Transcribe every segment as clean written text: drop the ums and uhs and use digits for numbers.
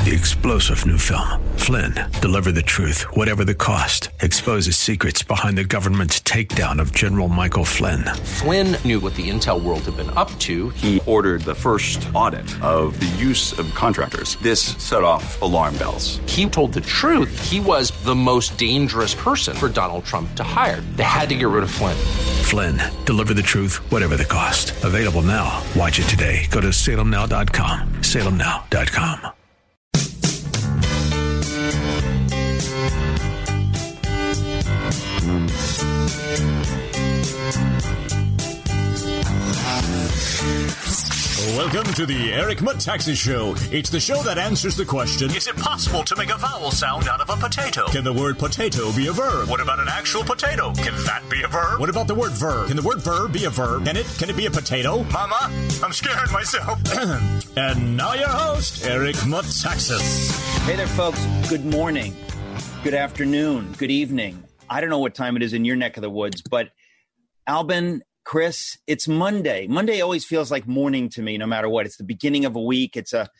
The explosive new film, Flynn, deliver the truth, whatever the cost, exposes secrets behind the government's takedown of General Michael Flynn. Flynn knew what the intel world had been up to. He ordered the first audit of the use of contractors. This set off alarm bells. He told the truth. He was the most dangerous person for Donald Trump to hire. They had to get rid of Flynn. Flynn, deliver the truth, whatever the cost. Available now. Watch it today. Go to salemnow.com. salemnow.com. Welcome to the Eric Metaxas Show. It's the show that answers the question, is it possible to make a vowel sound out of a potato? Can the word potato be a verb? What about an actual potato? Can that be a verb? What about the word verb? Can the word verb be a verb? Can it be a potato? Mama, I'm scared myself. And now your host, Eric Metaxas. Hey there, folks. Good morning, good afternoon, good evening. I don't know what time it is in your neck of the woods, but Albin, Chris, it's Monday. Monday always feels like morning to me, no matter what. It's the beginning of a week. It's a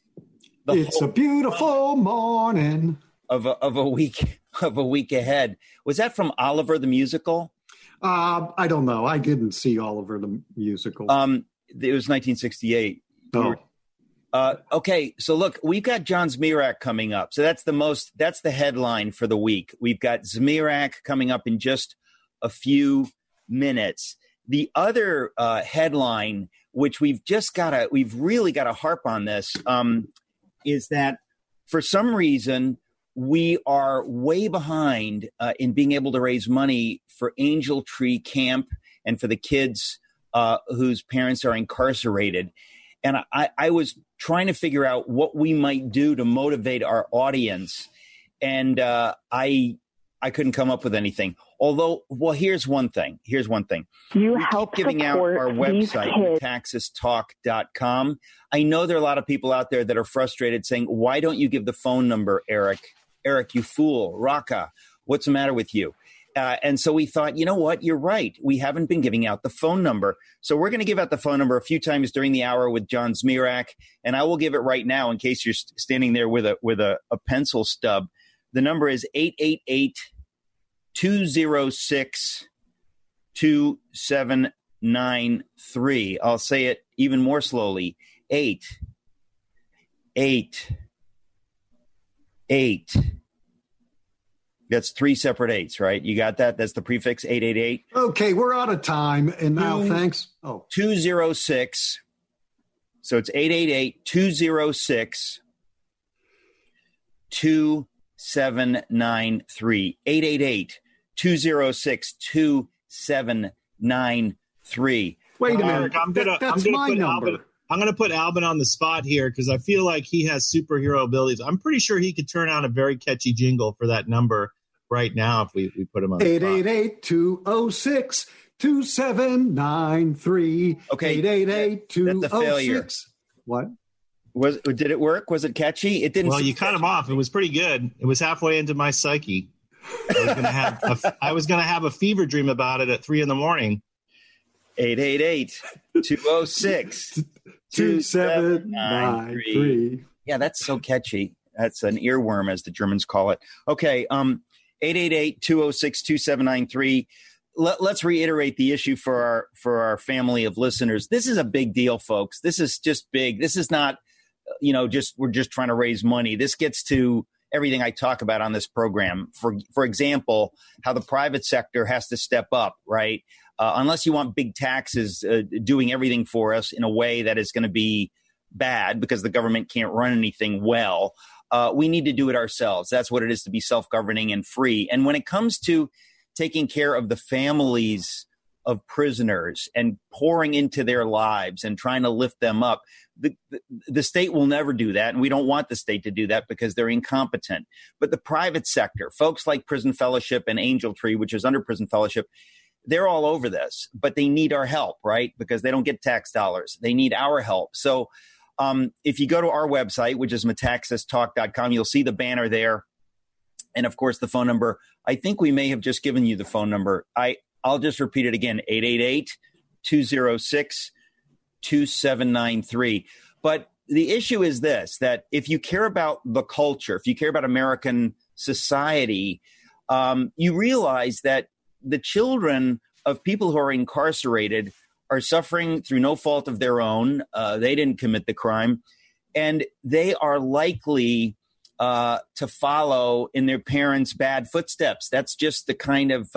beautiful morning of a week ahead. Was that from Oliver the Musical? I don't know. I didn't see Oliver the Musical. It was 1968. Oh. Okay, so look, we've got John Zmirak coming up. So that's the headline for the week. We've got Zmirak coming up in just a few minutes. The other headline, which we've really got to harp on this, is that for some reason we are way behind in being able to raise money for Angel Tree Camp and for the kids whose parents are incarcerated. And I was trying to figure out what we might do to motivate our audience, and I couldn't come up with anything. Although, well, here's one thing. You we help keep giving out our website, metaxastalk.com. I know there are a lot of people out there that are frustrated saying, why don't you give the phone number, Eric? Eric, you fool. Raka, what's the matter with you? And so we thought, you know what? You're right. We haven't been giving out the phone number. So we're going to give out the phone number a few times during the hour with John Zmirak. And I will give it right now in case you're standing there with a pencil stub. The number is 888-206-2793. I'll say it even more slowly. 888. That's three separate eights, right? You got that? That's the prefix, 888. Okay, we're out of time. And now, thanks. 206. So it's 888-206-2793. 888-206-2793. Wait a minute. That's my number. I'm going to put Albin on the spot here because I feel like he has superhero abilities. I'm pretty sure he could turn out a very catchy jingle for that number right now if we put him on the spot. 888-206-2793. Okay. 888-206. That's a failure. What? Did it work? Was it catchy? It didn't. Well, you cut him off. It was pretty good. It was halfway into my psyche. I was going to have a fever dream about it at 3 a.m. 888-206-2793. Yeah, that's so catchy. That's an earworm, as the Germans call it. Okay, 888-206-2793. Let's reiterate the issue for our family of listeners. This is a big deal, folks. This is just big. This is not, we're just trying to raise money. This gets to everything I talk about on this program. For example, how the private sector has to step up, right? Unless you want big taxes doing everything for us in a way that is going to be bad because the government can't run anything well, we need to do it ourselves. That's what it is to be self-governing and free. And when it comes to taking care of the families of prisoners and pouring into their lives and trying to lift them up, the state will never do that. And we don't want the state to do that because they're incompetent. But the private sector, folks like Prison Fellowship and Angel Tree, which is under Prison Fellowship, they're all over this, but they need our help, right? Because they don't get tax dollars. They need our help. So if you go to our website, which is metaxastalk.com, you'll see the banner there. And of course, the phone number. I think we may have just given you the phone number. I'll just repeat it again, 888-206-2793. But the issue is this, that if you care about the culture, if you care about American society, you realize that the children of people who are incarcerated are suffering through no fault of their own. They didn't commit the crime. And they are likely to follow in their parents' bad footsteps. That's just the kind of,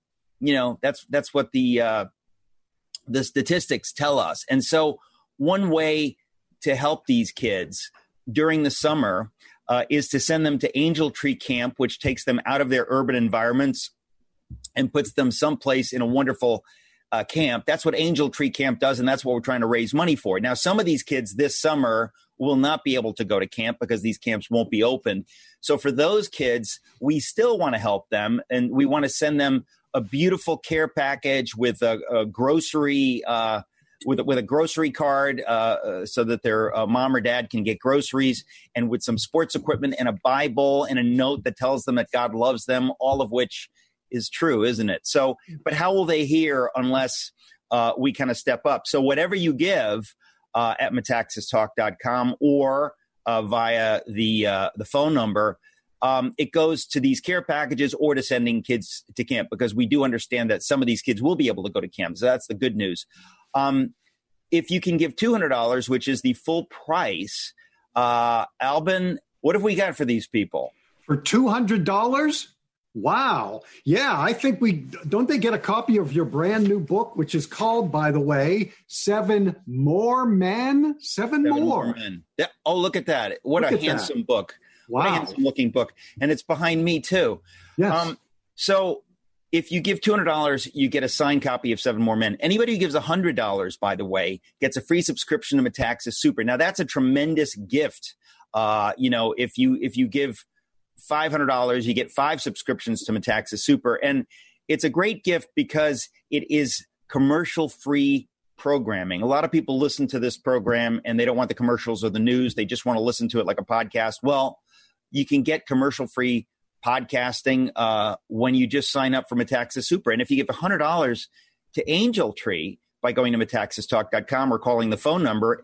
that's what the statistics tell us. And so one way to help these kids during the summer is to send them to Angel Tree Camp, which takes them out of their urban environments and puts them someplace in a wonderful camp. That's what Angel Tree Camp does, and that's what we're trying to raise money for. Now, some of these kids this summer will not be able to go to camp because these camps won't be open. So for those kids, we still want to help them, and we want to send them a beautiful care package with a grocery with a grocery card so that their mom or dad can get groceries, and with some sports equipment and a Bible and a note that tells them that God loves them, all of which is true, isn't it? So, but how will they hear unless we kind of step up? So whatever you give at metaxastalk.com or via the phone number, it goes to these care packages or to sending kids to camp, because we do understand that some of these kids will be able to go to camp. So that's the good news. If you can give $200, which is the full price, Albin, what have we got for these people? For $200? Wow. Yeah, I think don't they get a copy of your brand new book, which is called, by the way, Seven More Men? Seven More Men. Yeah. Oh, look at that. What a handsome book. Wow. What a handsome looking book. And it's behind me too. Yes. So if you give $200, you get a signed copy of Seven More Men. Anybody who gives $100, by the way, gets a free subscription to Metaxas Super. Now, that's a tremendous gift. If you give $500, you get 5 subscriptions to Metaxas Super. And it's a great gift because it is commercial-free programming. A lot of people listen to this program and they don't want the commercials or the news. They just want to listen to it like a podcast. Well, you can get commercial-free podcasting when you just sign up for Metaxas Super. And if you give $100 to Angel Tree by going to metaxastalk.com or calling the phone number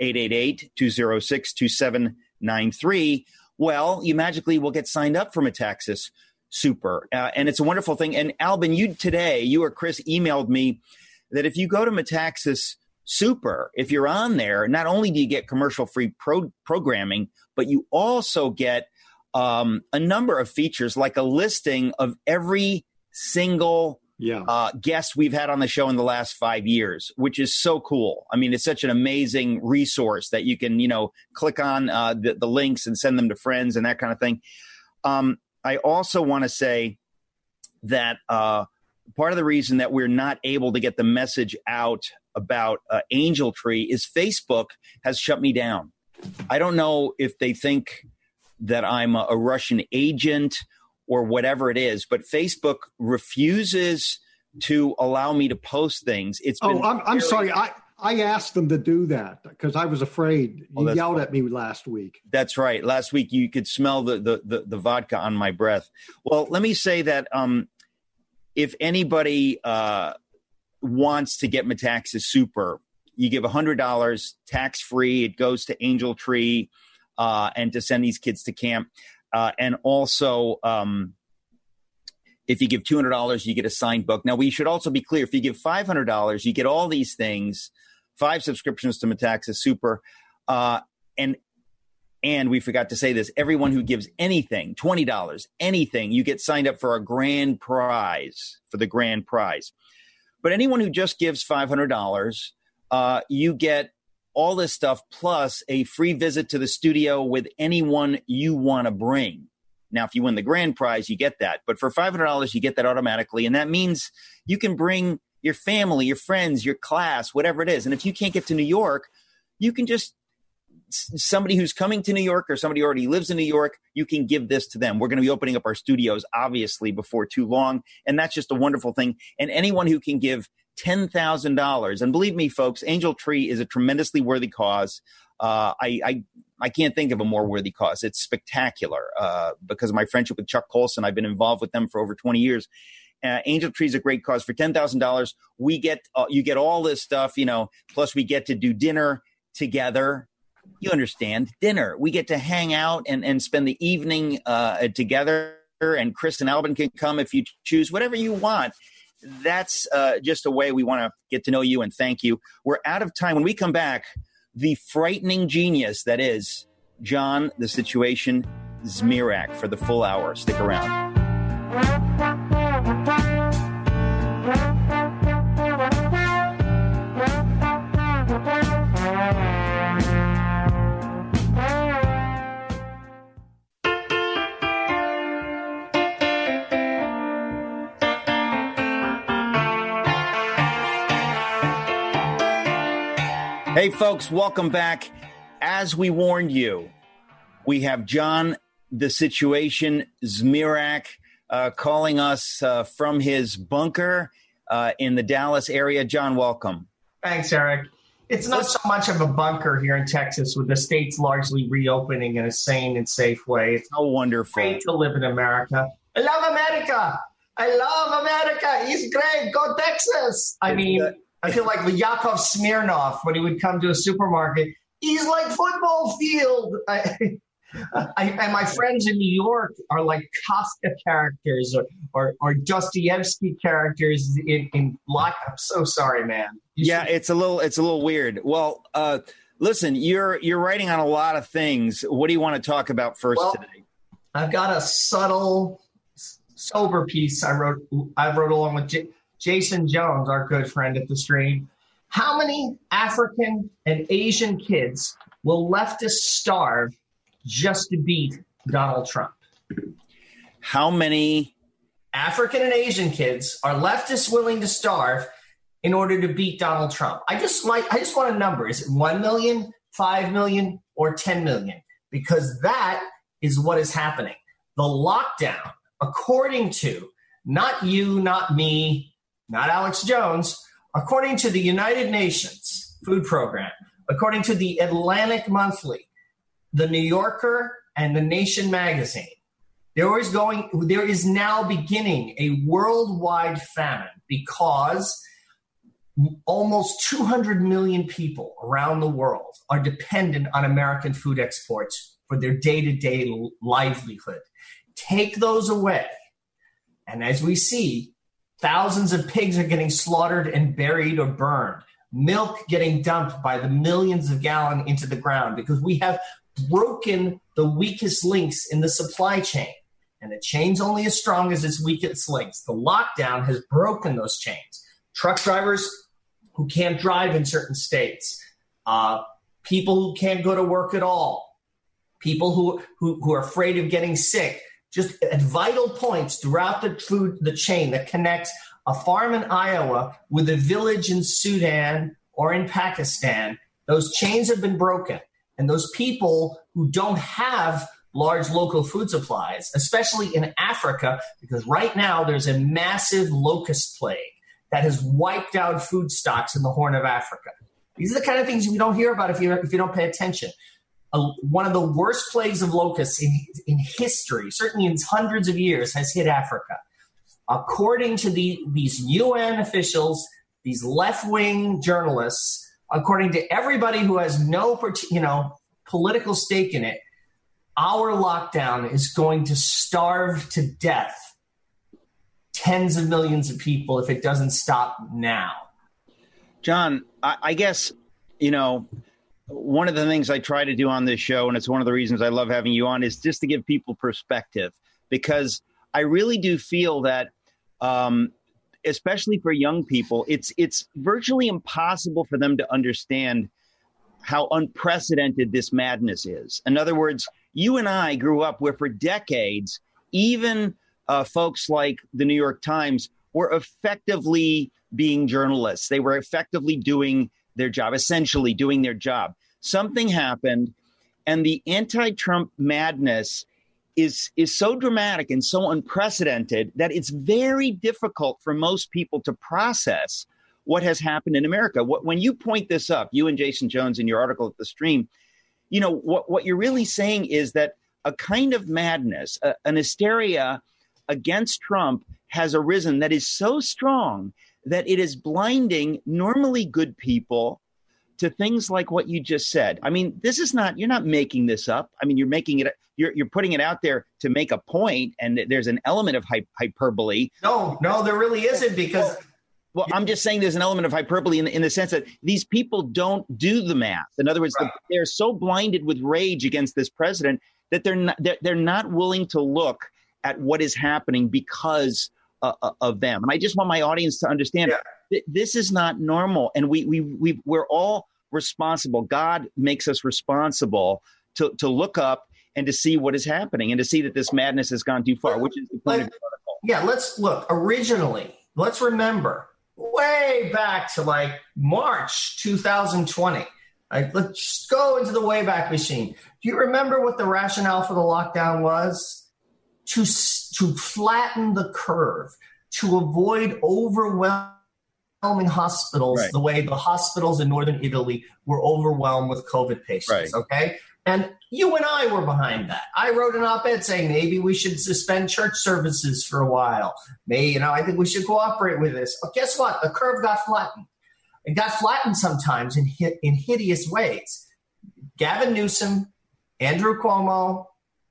888-206-2793, well, you magically will get signed up for Metaxas Super. And it's a wonderful thing. And Albin, you or Chris emailed me that if you go to Metaxas Super, if you're on there, not only do you get commercial-free programming, but you also get a number of features, like a listing of every single guest we've had on the show in the last 5 years, which is so cool. I mean, it's such an amazing resource that you can, click on the links and send them to friends and that kind of thing. I also want to say that part of the reason that we're not able to get the message out about Angel Tree is Facebook has shut me down. I don't know if they think that I'm a Russian agent or whatever it is, but Facebook refuses to allow me to post things. I'm sorry. I asked them to do that because I was afraid. You yelled at me last week. That's right. Last week you could smell the vodka on my breath. Well, let me say that if anybody wants to get Metaxas Super, you give $100 tax-free. It goes to Angel Tree and to send these kids to camp. And also, if you give $200, you get a signed book. Now, we should also be clear. If you give $500, you get all these things, 5 subscriptions to Metaxas Super. And we forgot to say this, everyone who gives anything, $20, anything, you get signed up for a grand prize, for the grand prize. But anyone who just gives $500, you get all this stuff plus a free visit to the studio with anyone you want to bring. Now, if you win the grand prize, you get that. But for $500, you get that automatically. And that means you can bring your family, your friends, your class, whatever it is. And if you can't get to New York, you can just, somebody who's coming to New York or somebody who already lives in New York, you can give this to them. We're going to be opening up our studios, obviously, before too long. And that's just a wonderful thing. And anyone who can give $10,000. And believe me, folks, Angel Tree is a tremendously worthy cause. I can't think of a more worthy cause. It's spectacular because of my friendship with Chuck Colson. I've been involved with them for over 20 years. Angel Tree is a great cause. For $10,000, we get you get all this stuff, plus we get to do dinner together you understand, dinner. We get to hang out and spend the evening together. And Chris and Albin can come if you choose, whatever you want. That's just a way we want to get to know you and thank you. We're out of time. When we come back, the frightening genius that is John, the Situation, Zmirak for the full hour. Stick around. Hey, folks, welcome back. As we warned you, we have John, the Situation, Zmirak, calling us from his bunker in the Dallas area. John, welcome. Thanks, Eric. It's not so much of a bunker here in Texas with the states largely reopening in a sane and safe way. It's so wonderful. Great to live in America. I love America. I love America. It's great. Go Texas. I mean, I feel like Yakov Smirnoff when he would come to a supermarket. He's like football field. And my friends in New York are like Kafka characters or Dostoevsky characters in Lock. I'm so sorry, man. It's a little weird. Well, listen, you're writing on a lot of things. What do you want to talk about first today? I've got a subtle, sober piece I wrote along with Jason Jones, our good friend at the stream. How many African and Asian kids will leftists starve just to beat Donald Trump? How many African and Asian kids are leftists willing to starve in order to beat Donald Trump? I just want a number. Is it 1 million, 5 million, or 10 million? Because that is what is happening. The lockdown, according to not you, not me, not Alex Jones, according to the United Nations Food Program, according to the Atlantic Monthly, the New Yorker, and the Nation magazine, there is now beginning a worldwide famine because almost 200 million people around the world are dependent on American food exports for their day-to-day livelihood. Take those away, and as we see, thousands of pigs are getting slaughtered and buried or burned. Milk getting dumped by the millions of gallons into the ground because we have broken the weakest links in the supply chain. And the chain's only as strong as its weakest links. The lockdown has broken those chains. Truck drivers who can't drive in certain states, people who can't go to work at all, people who are afraid of getting sick, just at vital points throughout the chain that connects a farm in Iowa with a village in Sudan or in Pakistan. Those chains have been broken. And those people who don't have large local food supplies, especially in Africa, because right now there's a massive locust plague that has wiped out food stocks in the Horn of Africa. These are the kind of things you don't hear about if you don't pay attention. One of the worst plagues of locusts in history, certainly in hundreds of years, has hit Africa. According to these UN officials, these left-wing journalists, according to everybody who has no political stake in it, our lockdown is going to starve to death tens of millions of people if it doesn't stop now. John, I guess, one of the things I try to do on this show, and it's one of the reasons I love having you on, is just to give people perspective, because I really do feel that, especially for young people, it's virtually impossible for them to understand how unprecedented this madness is. In other words, you and I grew up where for decades, even folks like the New York Times were effectively being journalists. They were effectively doing their job, essentially doing their job. Something happened, and the anti-Trump madness is so dramatic and so unprecedented that it's very difficult for most people to process what has happened in America. When you point this up, you and Jason Jones in your article at the stream, what you're really saying is that a kind of madness, an hysteria against Trump has arisen that is so strong that it is blinding normally good people to things like what you just said. I mean, you're not making this up. I mean, you're putting it out there to make a point, and there's an element of hyperbole. No, there really isn't, because well, I'm just saying there's an element of hyperbole in the sense that these people don't do the math. In other words, they're so blinded with rage against this president that they're not willing to look at what is happening because of them. And I just want my audience to understand this is not normal, and we're all responsible. God makes us responsible to look up and to see what is happening and to see that this madness has gone too far, which is the point of the article. Yeah, let's look. Originally, let's remember way back to like March 2020. Let's go into the Wayback Machine. Do you remember what the rationale for the lockdown was? To flatten the curve, to avoid overwhelming hospitals the way the hospitals in northern Italy were overwhelmed with COVID patients, okay? And you and I were behind that. I wrote an op-ed saying maybe we should suspend church services for a while. I think we should cooperate with this. But guess what? The curve got flattened. It got flattened sometimes in hideous ways. Gavin Newsom, Andrew Cuomo,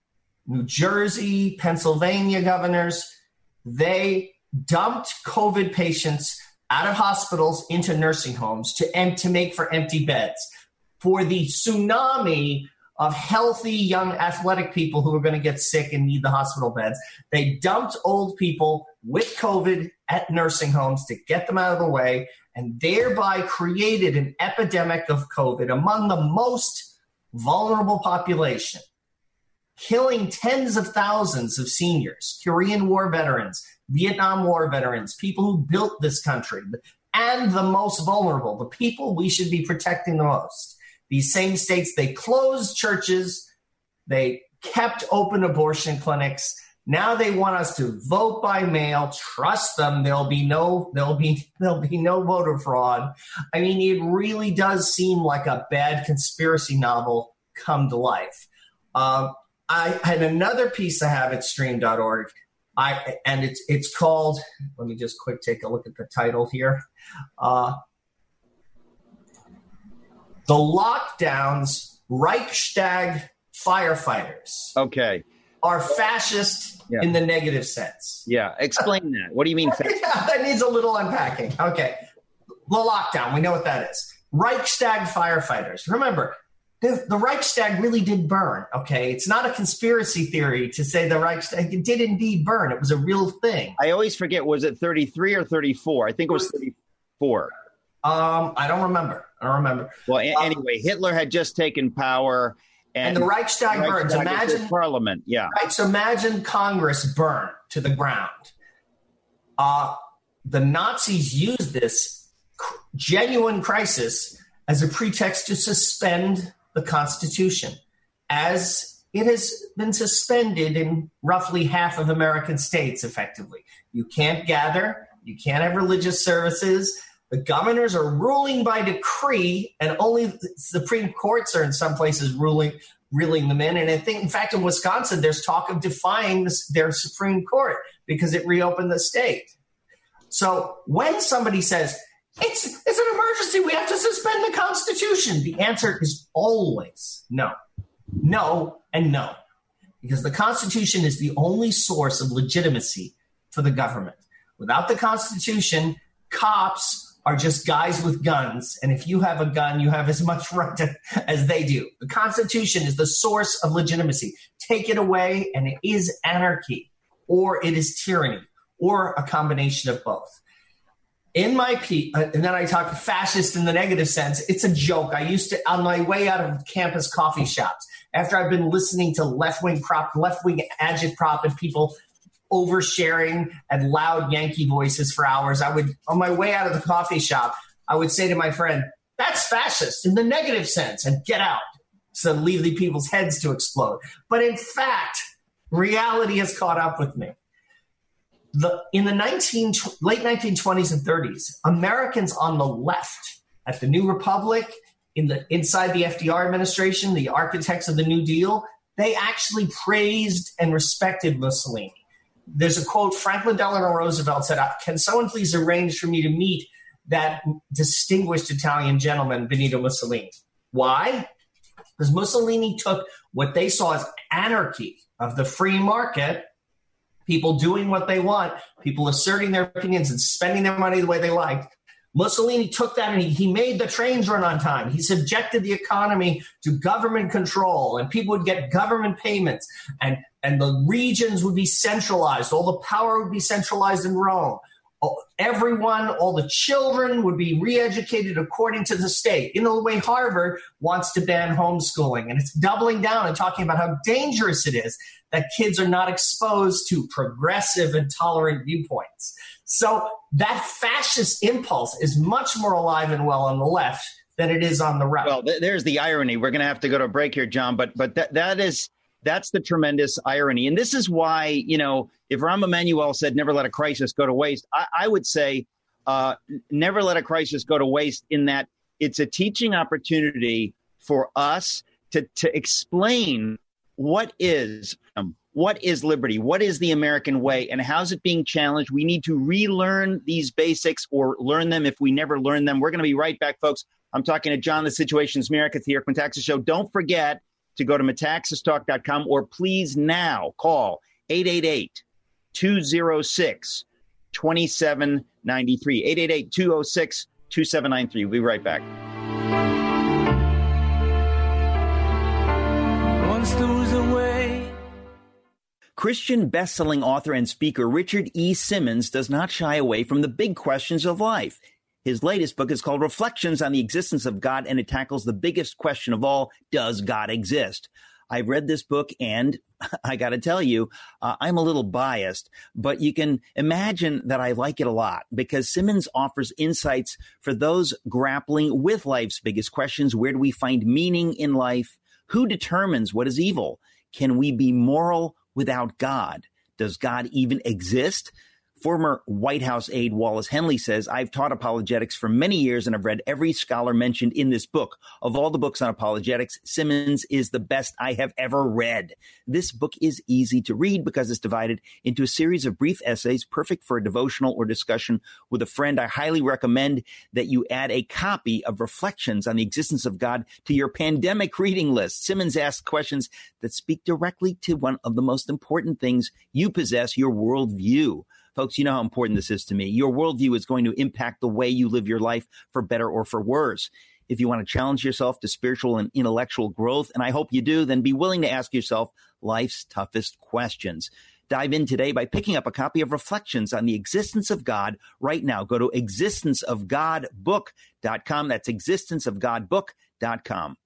New Jersey, Pennsylvania governors, they dumped COVID patients out of hospitals into nursing homes to make for empty beds. For the tsunami of healthy, young, athletic people who are going to get sick and need the hospital beds, they dumped old people with COVID at nursing homes to get them out of the way, and thereby created an epidemic of COVID among the most vulnerable population, killing tens of thousands of seniors, Korean War veterans, Vietnam War veterans, people who built this country, and the most vulnerable, the people we should be protecting the most. These same states, they closed churches, they kept open abortion clinics. Now they want us to vote by mail. Trust them. There'll be no voter fraud. I mean, it really does seem like a bad conspiracy novel come to life. I had another piece I have at stream.org. And it's called, let me just take a look at the title here. The Lockdown's Reichstag Firefighters. Okay. Are fascist in the negative sense. Yeah. Explain that. What do you mean fascist? Yeah, that needs a little unpacking. Okay. The lockdown, we know what that is. Reichstag firefighters. Remember, the Reichstag really did burn, okay? It's not a conspiracy theory to say the Reichstag, it did indeed burn. It was a real thing. I always forget, was it 33 or 34? I think it was 34. I don't remember. Well, anyway, Hitler had just taken power. And the Reichstag burns. Imagine Parliament, yeah. Right, so imagine Congress burn to the ground. The Nazis used this genuine crisis as a pretext to suspend the Constitution, as it has been suspended in roughly half of American states, effectively. You can't gather. You can't have religious services. The governors are ruling by decree, and only the Supreme Courts are in some places reeling them in. And I think, in fact, in Wisconsin, there's talk of defying their Supreme Court because it reopened the state. So when somebody says, it's an emergency, we have to suspend the Constitution, the answer is always no. No and no. Because the Constitution is the only source of legitimacy for the government. Without the Constitution, cops are just guys with guns. And if you have a gun, you have as much right as they do. The Constitution is the source of legitimacy. Take it away, and it is anarchy, or it is tyranny, or a combination of both. In my piece, and then I talk fascist in the negative sense, it's a joke. I used to, on my way out of campus coffee shops, after I've been listening to left-wing agitprop and people oversharing and loud Yankee voices for hours, I would, on my way out of the coffee shop, I would say to my friend, that's fascist in the negative sense, and get out. So leave the people's heads to explode. But in fact, reality has caught up with me. In the late 1920s and 30s, Americans on the left at the New Republic, inside the FDR administration, the architects of the New Deal, they actually praised and respected Mussolini. There's a quote, Franklin Delano Roosevelt said, "Can someone please arrange for me to meet that distinguished Italian gentleman, Benito Mussolini. Why? Because Mussolini took what they saw as anarchy of the free market, people doing what they want, people asserting their opinions and spending their money the way they liked. Mussolini took that and he made the trains run on time. He subjected the economy to government control, and people would get government payments, and the regions would be centralized. All the power would be centralized in Rome. Everyone, all the children would be re-educated according to the state. You know, the way Harvard wants to ban homeschooling, and it's doubling down and talking about how dangerous it is that kids are not exposed to progressive and tolerant viewpoints. So that fascist impulse is much more alive and well on the left than it is on the right. Well, there's the irony. We're going to have to go to a break here, John, but that's the tremendous irony. And this is why, you know, if Rahm Emanuel said never let a crisis go to waste, I would say never let a crisis go to waste, in that it's a teaching opportunity for us to explain what is liberty, what is the American way, and how's it being challenged. We need to relearn these basics, or learn them if we never learn them. We're going to be right back, folks. I'm talking to John, the Situation's America, at the Eric Metaxas Show. Don't forget to go to metaxastalk.com, or please now call 888-206-2793, 888-206-2793. We'll be right back. Once there was a way. Christian best-selling author and speaker Richard E. Simmons does not shy away from the big questions of life. His latest book is called Reflections on the Existence of God, and it tackles the biggest question of all: does God exist? I've read this book, and I got to tell you, I'm a little biased, but you can imagine that I like it a lot, because Simmons offers insights for those grappling with life's biggest questions. Where do we find meaning in life? Who determines what is evil? Can we be moral without God? Does God even exist? Former White House aide Wallace Henley says, I've taught apologetics for many years and I've read every scholar mentioned in this book. Of all the books on apologetics, Simmons is the best I have ever read. This book is easy to read because it's divided into a series of brief essays, perfect for a devotional or discussion with a friend. I highly recommend that you add a copy of Reflections on the Existence of God to your pandemic reading list. Simmons asks questions that speak directly to one of the most important things you possess, your worldview. Folks, you know how important this is to me. Your worldview is going to impact the way you live your life, for better or for worse. If you want to challenge yourself to spiritual and intellectual growth, and I hope you do, then be willing to ask yourself life's toughest questions. Dive in today by picking up a copy of Reflections on the Existence of God right now. Go to existenceofgodbook.com. That's existenceofgodbook.com.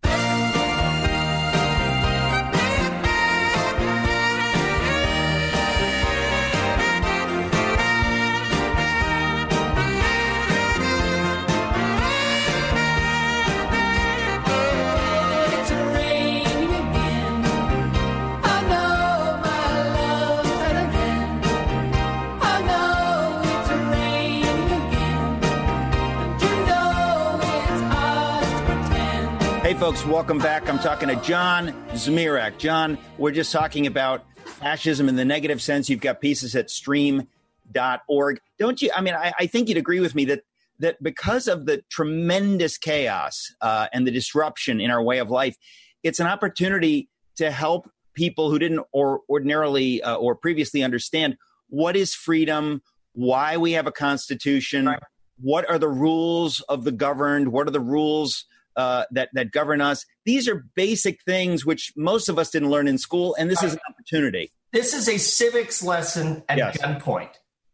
Hey, folks, welcome back. I'm talking to John Zmirak. John, we're just talking about fascism in the negative sense. You've got pieces at stream.org. Don't you? I mean, I think you'd agree with me that because of the tremendous chaos and the disruption in our way of life, it's an opportunity to help people who didn't ordinarily or previously understand what is freedom, why we have a constitution, right. What are the rules of the governed, what are the rules that govern us. These are basic things which most of us didn't learn in school, and this is an opportunity. This is a civics lesson at gunpoint.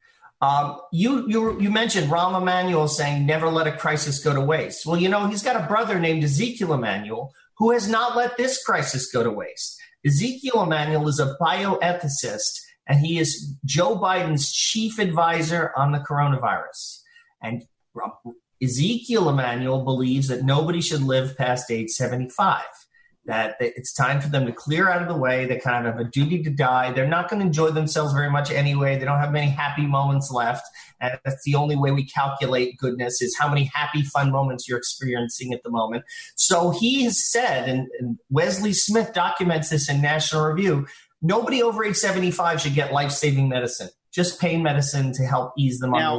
You mentioned Rahm Emanuel saying never let a crisis go to waste. Well, you know, he's got a brother named Ezekiel Emanuel who has not let this crisis go to waste. Ezekiel Emanuel is a bioethicist, and he is Joe Biden's chief advisor on the coronavirus. And Ezekiel Emanuel believes that nobody should live past age 75, that it's time for them to clear out of the way. They kind of have a duty to die. They're not going to enjoy themselves very much anyway. They don't have many happy moments left. And that's the only way we calculate goodness, is how many happy, fun moments you're experiencing at the moment. So he has said, and Wesley Smith documents this in National Review, nobody over age 75 should get life-saving medicine, just pain medicine to help ease them on their way.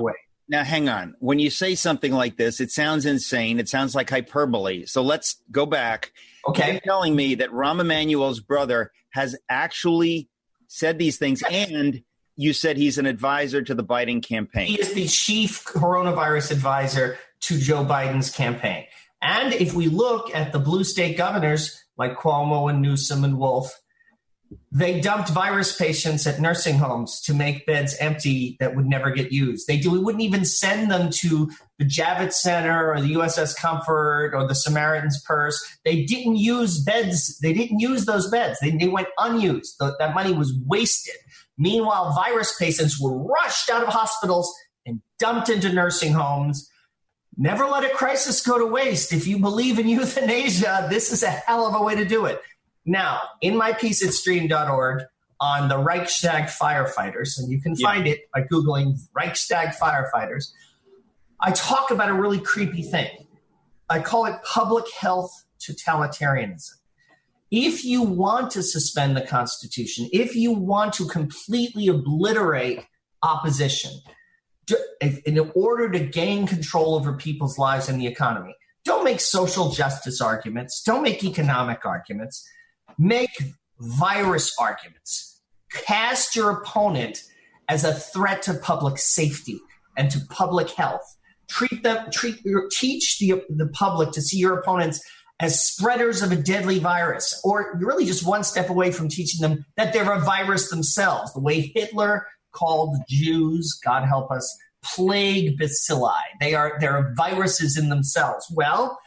Now, hang on. When you say something like this, it sounds insane. It sounds like hyperbole. So let's go back. Okay. You're telling me that Rahm Emanuel's brother has actually said these things, and you said he's an advisor to the Biden campaign. He is the chief coronavirus advisor to Joe Biden's campaign. And if we look at the blue state governors like Cuomo and Newsom and Wolf, they dumped virus patients at nursing homes to make beds empty that would never get used. We wouldn't even send them to the Javits Center or the USS Comfort or the Samaritan's Purse. They didn't use beds. They didn't use those beds. They went unused. That money was wasted. Meanwhile, virus patients were rushed out of hospitals and dumped into nursing homes. Never let a crisis go to waste. If you believe in euthanasia, this is a hell of a way to do it. Now, in my piece at stream.org on the Reichstag firefighters, and you can find it by Googling Reichstag firefighters, I talk about a really creepy thing. I call it public health totalitarianism. If you want to suspend the Constitution, if you want to completely obliterate opposition in order to gain control over people's lives and the economy, don't make social justice arguments. Don't make economic arguments. Make virus arguments. Cast your opponent as a threat to public safety and to public health. Teach the public to see your opponents as spreaders of a deadly virus, or you're really just one step away from teaching them that they're a virus themselves, the way Hitler called Jews, God help us, plague bacilli. They're viruses in themselves. Well,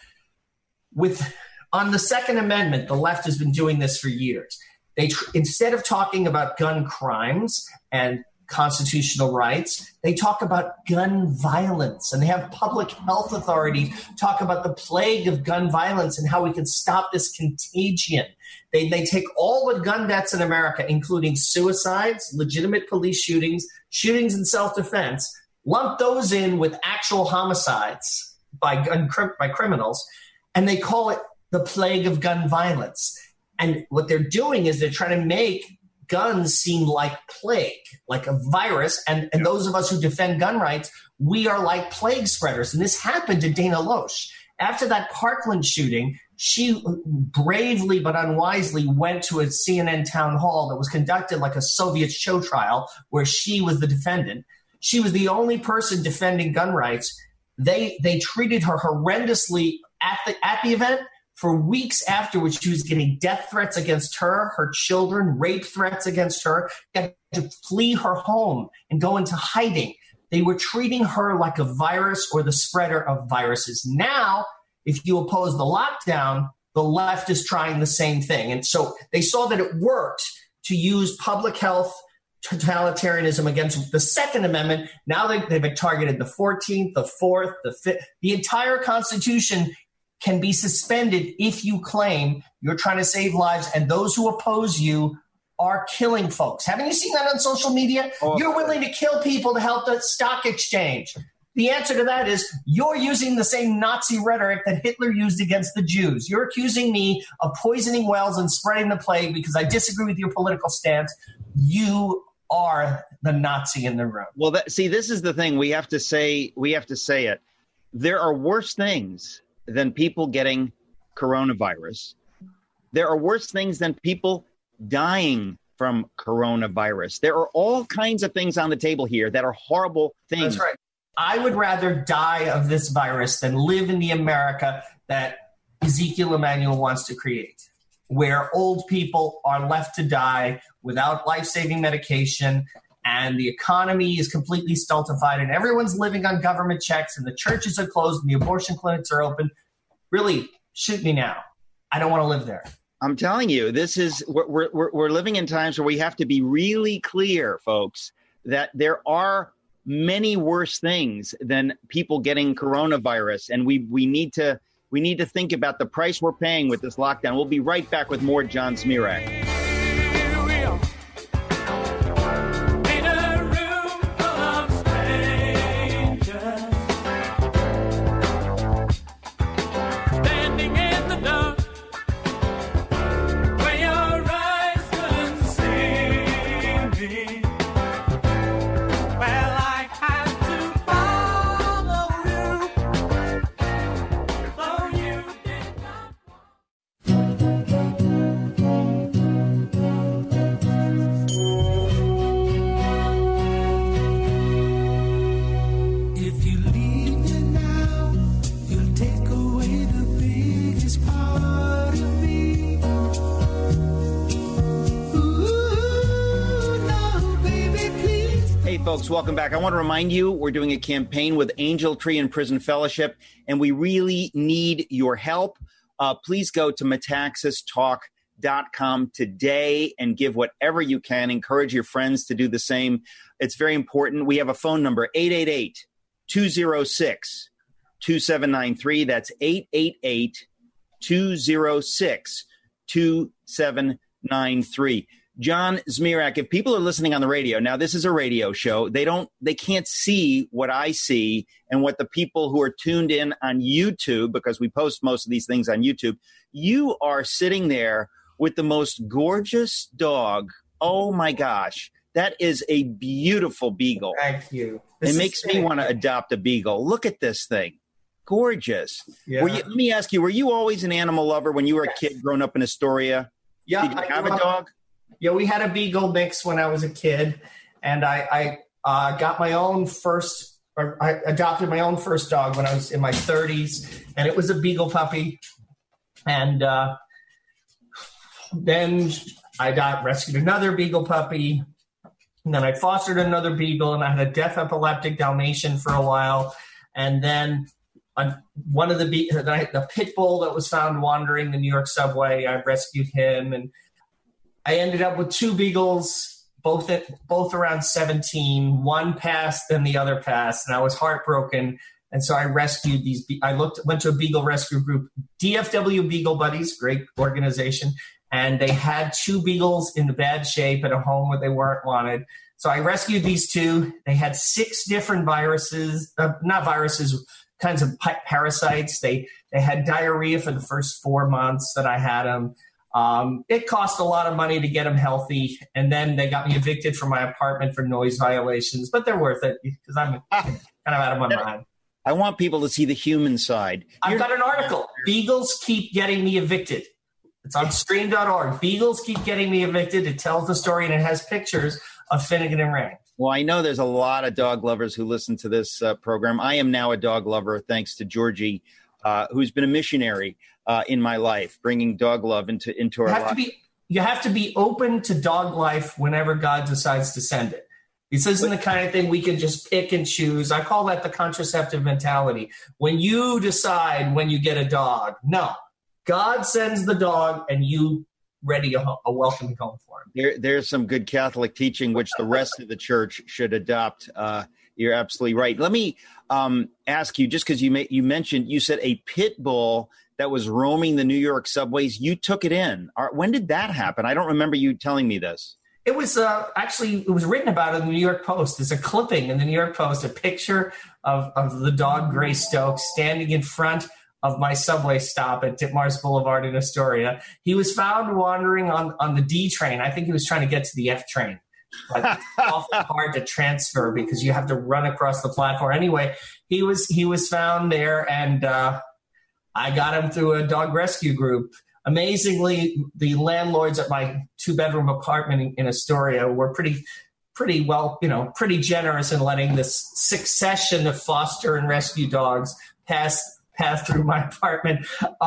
on the Second Amendment, the left has been doing this for years. Instead of talking about gun crimes and constitutional rights, they talk about gun violence, and they have public health authorities talk about the plague of gun violence and how we can stop this contagion. They take all the gun deaths in America, including suicides, legitimate police shootings in self-defense, lump those in with actual homicides by criminals, and they call it the plague of gun violence. And what they're doing is they're trying to make guns seem like plague, like a virus. And those of us who defend gun rights, we are like plague spreaders. And this happened to Dana Loesch. After that Parkland shooting, she bravely but unwisely went to a CNN town hall that was conducted like a Soviet show trial where she was the defendant. She was the only person defending gun rights. They treated her horrendously at the event. For weeks afterwards, she was getting death threats against her, her children, rape threats against her, had to flee her home and go into hiding. They were treating her like a virus or the spreader of viruses. Now, if you oppose the lockdown, the left is trying the same thing. And so they saw that it worked to use public health totalitarianism against the Second Amendment. Now they've targeted the 14th, the 4th, the 5th. The entire Constitution can be suspended if you claim you're trying to save lives and those who oppose you are killing folks. Haven't you seen that on social media? You're willing to kill people to help the stock exchange. The answer to that is you're using the same Nazi rhetoric that Hitler used against the Jews. You're accusing me of poisoning wells and spreading the plague because I disagree with your political stance. You are the Nazi in the room. Well, this is the thing. We have to say it. There are worse things than people getting coronavirus. There are worse things than people dying from coronavirus. There are all kinds of things on the table here that are horrible things. That's right. I would rather die of this virus than live in the America that Ezekiel Emanuel wants to create, where old people are left to die without life-saving medication, and the economy is completely stultified, and everyone's living on government checks, and the churches are closed, and the abortion clinics are open. Really, shoot me now. I don't want to live there. I'm telling you, we're living in times where we have to be really clear, folks, that there are many worse things than people getting coronavirus, and we need to think about the price we're paying with this lockdown. We'll be right back with more John Smirak. folks, welcome back. I want to remind you, we're doing a campaign with Angel Tree and Prison Fellowship, and we really need your help. Please go to metaxastalk.com today and give whatever you can. Encourage your friends to do the same. It's very important. We have a phone number, 888-206-2793. That's 888-206-2793. John Zmirak, if people are listening on the radio, now this is a radio show, they can't see what I see and what the people who are tuned in on YouTube, because we post most of these things on YouTube, you are sitting there with the most gorgeous dog. Oh my gosh. That is a beautiful beagle. Thank you. It makes me want to adopt a beagle. Look at this thing. Gorgeous. Yeah. Let me ask you, were you always an animal lover when you were a kid growing up in Astoria? Yeah. Did you have a dog? Yeah, we had a beagle mix when I was a kid, and I got my own first, or I adopted my own first dog when I was in my 30s, and it was a beagle puppy. And then I rescued another beagle puppy, and then I fostered another beagle, and I had a deaf epileptic Dalmatian for a while, and then one of the pit bull that was found wandering the New York subway, I rescued him, and I ended up with two beagles, both around 17. One passed, then the other passed, and I was heartbroken. And so I rescued these. Went to a beagle rescue group, DFW Beagle Buddies, great organization, and they had two beagles in bad shape at a home where they weren't wanted. So I rescued these two. They had 6 different viruses, kinds of parasites. They had diarrhea for the first 4 months that I had them. It cost a lot of money to get them healthy, and then they got me evicted from my apartment for noise violations, but they're worth it because I'm kind of out of my mind. I want people to see the human side. I've got an article. Beagles keep getting me evicted. It's on stream.org. Beagles keep getting me evicted. It tells the story, and it has pictures of Finnegan and Rain. Well, I know there's a lot of dog lovers who listen to this program. I am now a dog lover thanks to Georgie, who's been a missionary in my life, bringing dog love into our life. You have to be open to dog life whenever God decides to send it. This isn't the kind of thing we can just pick and choose. I call that the contraceptive mentality. When you decide when you get a dog, no. God sends the dog and you ready a welcoming home for him. There's some good Catholic teaching which the rest of the church should adopt. You're absolutely right. Let me ask you, just because you said a pit bull that was roaming the New York subways, you took it in. When did that happen? I don't remember you telling me this. It was it was written about in the New York Post. There's a clipping in the New York Post, a picture of the dog Grace Stokes standing in front of my subway stop at Ditmars Boulevard in Astoria. He was found wandering on the D train. I think he was trying to get to the F train. But it's awfully hard to transfer because you have to run across the platform. Anyway, he was found there, and I got him through a dog rescue group. Amazingly, the landlords at my 2-bedroom apartment in Astoria were pretty generous in letting this succession of foster and rescue dogs pass through my apartment.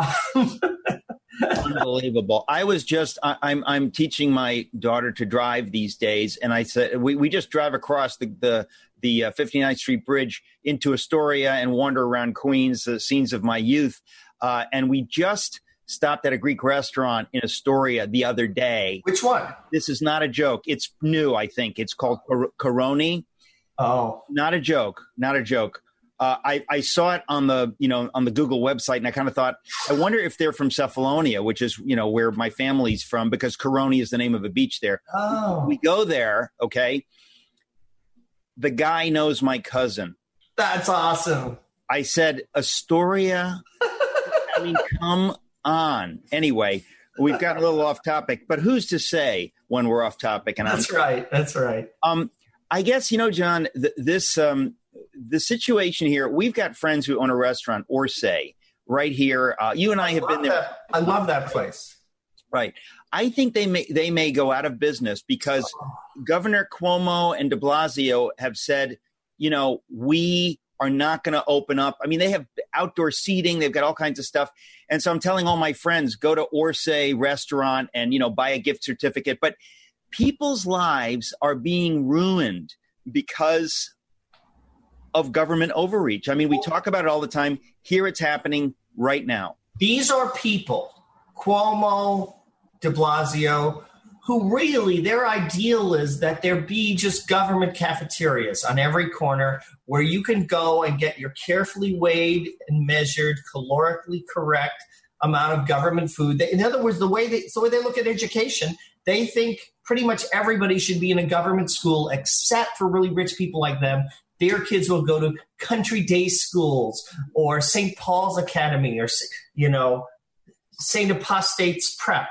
Unbelievable. I'm teaching my daughter to drive these days, and I said we just drive across the 59th Street Bridge into Astoria and wander around Queens, the scenes of my youth. And we just stopped at a Greek restaurant in Astoria the other day. Which one? This is not a joke. It's new, I think. It's called Coroni. Oh, not a joke. Not a joke. I saw it on the Google website, and I kind of thought, I wonder if they're from Cephalonia, which is, where my family's from, because Coroni is the name of a beach there. Oh. We go there, okay? The guy knows my cousin. That's awesome. I said, Astoria? I mean, come on. Anyway, we've got a little off topic, but who's to say when we're off topic? And That's right. I guess, John, the situation here, we've got friends who own a restaurant, Orsay, right here. You and I have been there. I love that place. Right. I think they may go out of business because Governor Cuomo and de Blasio have said, we are not going to open up. I mean, they have outdoor seating. They've got all kinds of stuff. And so I'm telling all my friends, go to Orsay restaurant and, buy a gift certificate. But people's lives are being ruined because of government overreach. I mean, we talk about it all the time. Here it's happening right now. These are people, Cuomo, de Blasio, who really their ideal is that there be just government cafeterias on every corner where you can go and get your carefully weighed and measured, calorically correct amount of government food. In other words, the way they look at education, they think pretty much everybody should be in a government school except for really rich people like them. Their kids will go to country day schools or St. Paul's Academy or, St. Apostate's Prep.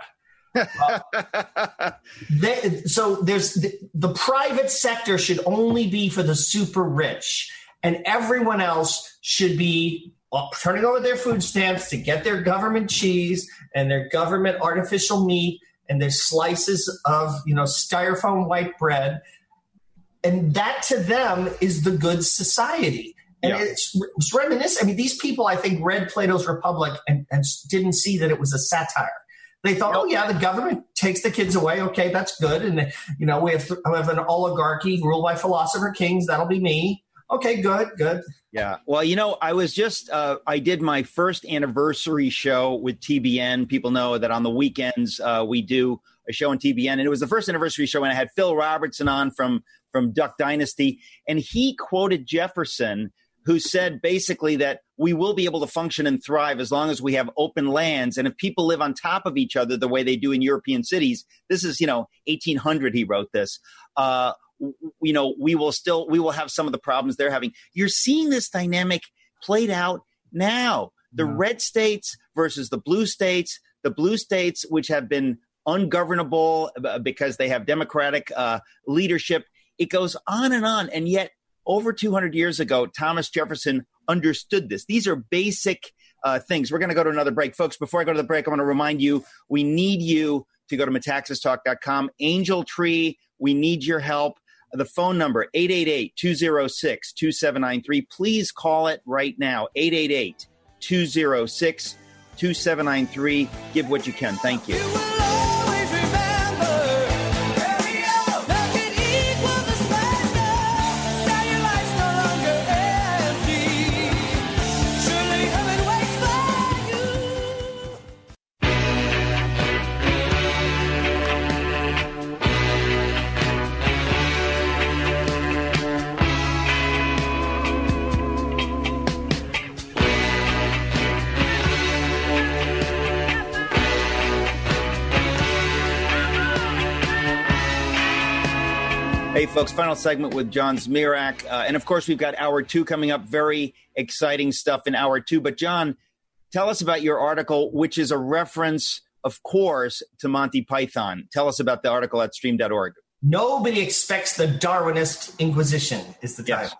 So there's the private sector should only be for the super rich, and everyone else should be turning over their food stamps to get their government cheese and their government artificial meat and their slices of styrofoam white bread. And that to them is the good society. And it's reminiscent. I mean, these people, I think, read Plato's Republic and didn't see that it was a satire. They thought, the government takes the kids away. Okay, that's good. And, we have an oligarchy ruled by philosopher kings. That'll be me. Okay, good. Yeah. Well, I was just I did my first anniversary show with TBN. People know that on the weekends we do a show on TBN. And it was the first anniversary show, and I had Phil Robertson on from Duck Dynasty. And he quoted Jefferson, who said basically that we will be able to function and thrive as long as we have open lands. And if people live on top of each other the way they do in European cities, this is, 1800 he wrote this, we will have some of the problems they're having. You're seeing this dynamic played out now. The red states versus the blue states, which have been ungovernable because they have Democratic leadership. It goes on. And yet, over 200 years ago, Thomas Jefferson understood this. These are basic things. We're going to go to another break. Folks, before I go to the break, I want to remind you, we need you to go to metaxastalk.com. Angel Tree, we need your help. The phone number, 888-206-2793. Please call it right now, 888-206-2793. Give what you can. Thank you. Hey, folks, final segment with John Zmirak. And, of course, we've got Hour 2 coming up. Very exciting stuff in Hour 2. But, John, tell us about your article, which is a reference, of course, to Monty Python. Tell us about the article at stream.org. Nobody expects the Darwinist Inquisition is the title.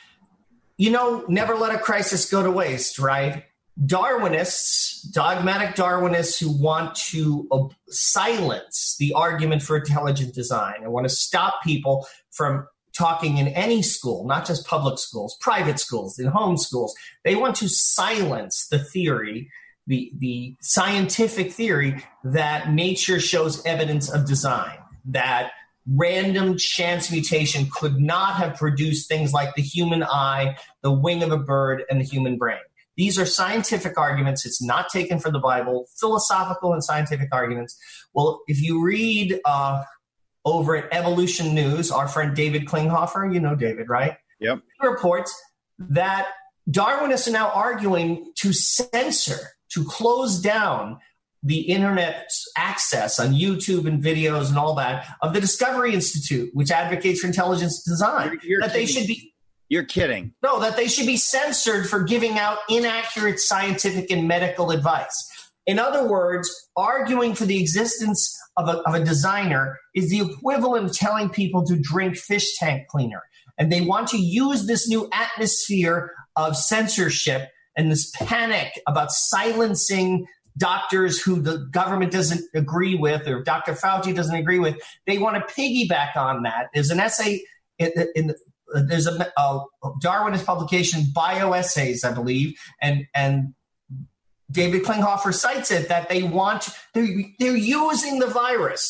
Yes. Never let a crisis go to waste, right? Darwinists, dogmatic Darwinists who want to silence the argument for intelligent design and want to stop people from talking in any school, not just public schools, private schools, in home schools. They want to silence the theory, the scientific theory that nature shows evidence of design, that random chance mutation could not have produced things like the human eye, the wing of a bird, and the human brain. These are scientific arguments. It's not taken from the Bible, philosophical and scientific arguments. Well, if you read over at Evolution News, our friend David Klinghoffer, you know David, right? Yep. He reports that Darwinists are now arguing to censor, to close down the internet's access on YouTube and videos and all that of the Discovery Institute, which advocates for intelligence design. You're kidding. No, that they should be censored for giving out inaccurate scientific and medical advice. In other words, arguing for the existence of a designer is the equivalent of telling people to drink fish tank cleaner. And they want to use this new atmosphere of censorship and this panic about silencing doctors who the government doesn't agree with or Dr. Fauci doesn't agree with. They want to piggyback on that. There's an essay there's a Darwinist publication, Bioessays, I believe, and David Klinghoffer cites it that they're using the virus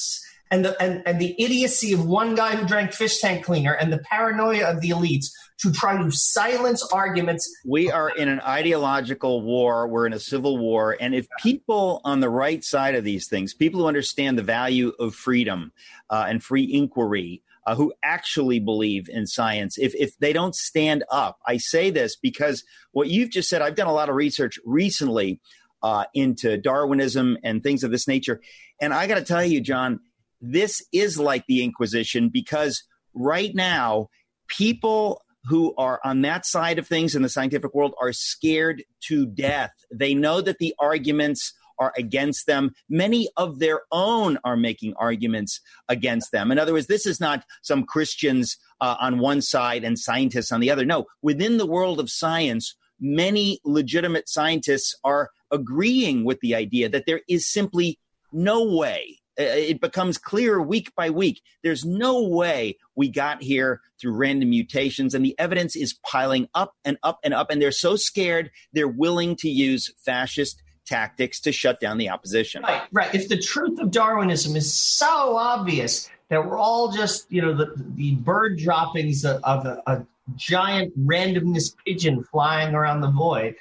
and the idiocy of one guy who drank fish tank cleaner and the paranoia of the elites to try to silence arguments. We are in an ideological war. We're in a civil war. And if people on the right side of these things, people who understand the value of freedom and free inquiry, who actually believe in science, if they don't stand up, I say this because what you've just said, I've done a lot of research recently into Darwinism and things of this nature. And I got to tell you, John, this is like the Inquisition, because right now, people who are on that side of things in the scientific world are scared to death. They know that the arguments are against them. Many of their own are making arguments against them. In other words, this is not some Christians on one side and scientists on the other. No, within the world of science, many legitimate scientists are agreeing with the idea that there is simply no way. It becomes clearer week by week. There's no way we got here through random mutations, and the evidence is piling up and up and up. And they're so scared, they're willing to use fascist tactics to shut down the opposition. Right. If the truth of Darwinism is so obvious that we're all just, the bird droppings of a giant randomness pigeon flying around the void,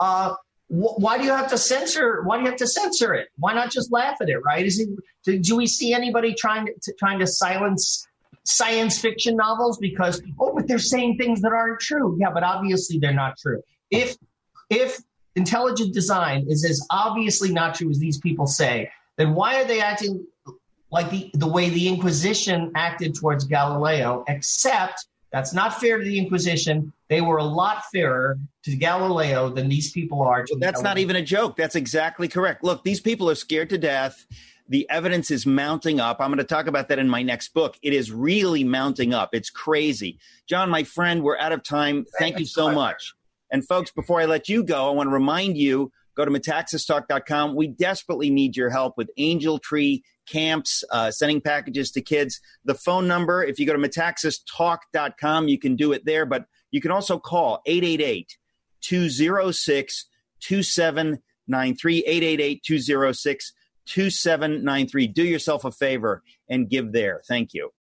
why do you have to censor? Why do you have to censor it? Why not just laugh at it? Right? Do we see anybody trying to silence science fiction novels because but they're saying things that aren't true? Yeah, but obviously they're not true. If intelligent design is as obviously not true as these people say, then why are they acting like the way the Inquisition acted towards Galileo? Except that's not fair to the Inquisition. They were a lot fairer to Galileo than these people are. Well, that's not even a joke. That's exactly correct. Look, these people are scared to death. The evidence is mounting up. I'm going to talk about that in my next book. It is really mounting up. It's crazy. John, my friend, we're out of time. Thank you so much. And folks, before I let you go, I want to remind you, go to Metaxastalk.com. We desperately need your help with Angel Tree camps, sending packages to kids. The phone number, if you go to Metaxastalk.com, you can do it there. But you can also call 888-206-2793, 888-206-2793. Do yourself a favor and give there. Thank you.